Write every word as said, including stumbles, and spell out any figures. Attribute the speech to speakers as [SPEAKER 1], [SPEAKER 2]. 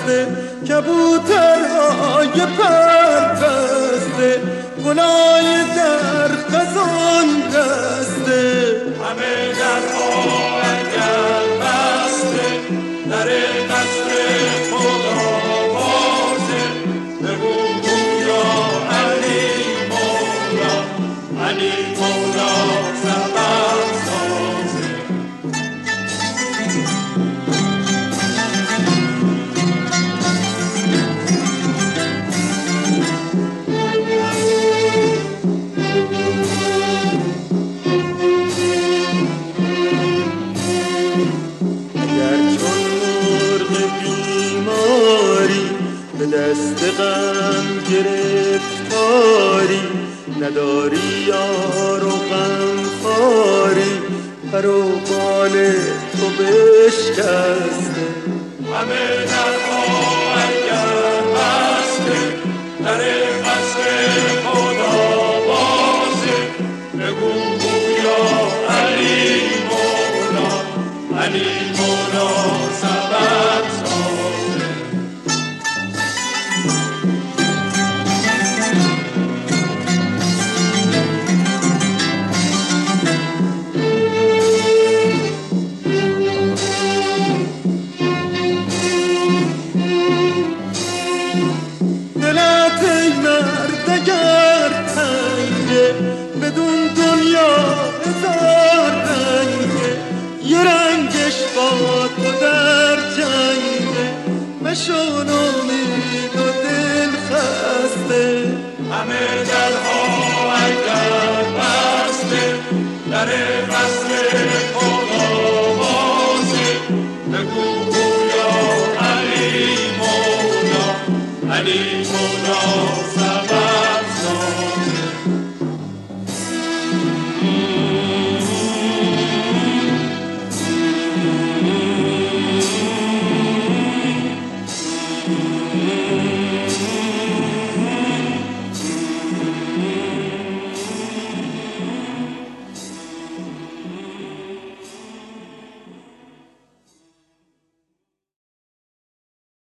[SPEAKER 1] بسته، کبوترهای پربسته، گلای در خزان دسته.
[SPEAKER 2] همه درها اگر بسته، در قصر خدا بازه. بگو گویا علی مولا، علی مولا سبب سازه.
[SPEAKER 1] دست غم گرفتاری، نداری یار و غم خاری، پر و بال تو بشکسته.
[SPEAKER 2] همه درها اگر بسته، در قصر خدا بازه. بگو گویا علی مولا، علی مولا سبب سازه.
[SPEAKER 1] دگر تنگه بدون دنیا هزار رنگه، یه رنگش با تو در جنگه، مشو نومید و دل خسته.
[SPEAKER 2] همه درها اگر بسته، در قصر خدا بازه. بگو گویا علی مولا، علی مولا